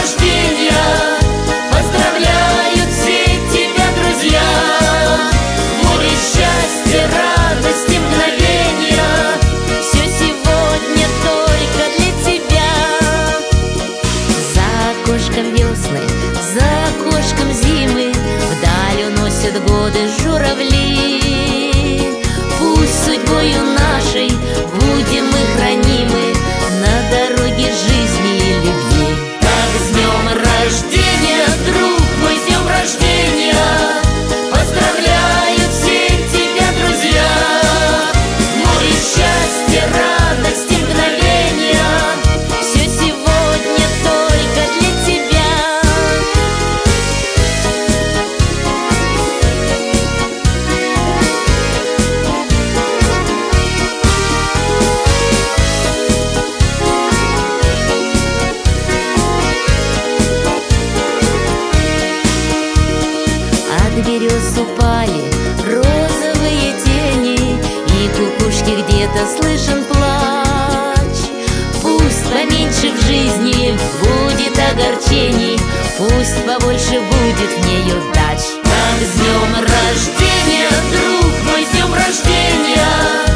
рождения! Поздравляют все тебя друзья! Море счастья, радости, мгновения! Все сегодня только для тебя. За окошком весны, за окошком зимы вдаль уносят годы журавли. Пусть судьбою нашей будем мы хранимы на дороге жизни и любви. Так с днем рождения, друг мой, с днем рождения! Поздравляют все тебя друзья! Море счастья, радости, мгновения! Все сегодня только для тебя. От берез упали розовые тени, и кукушки где-то слышен плач. Пусть поменьше в жизни будет огорчений, пусть побольше будет в ней удач. Так с днем рождения, друг мой, с днем рождения!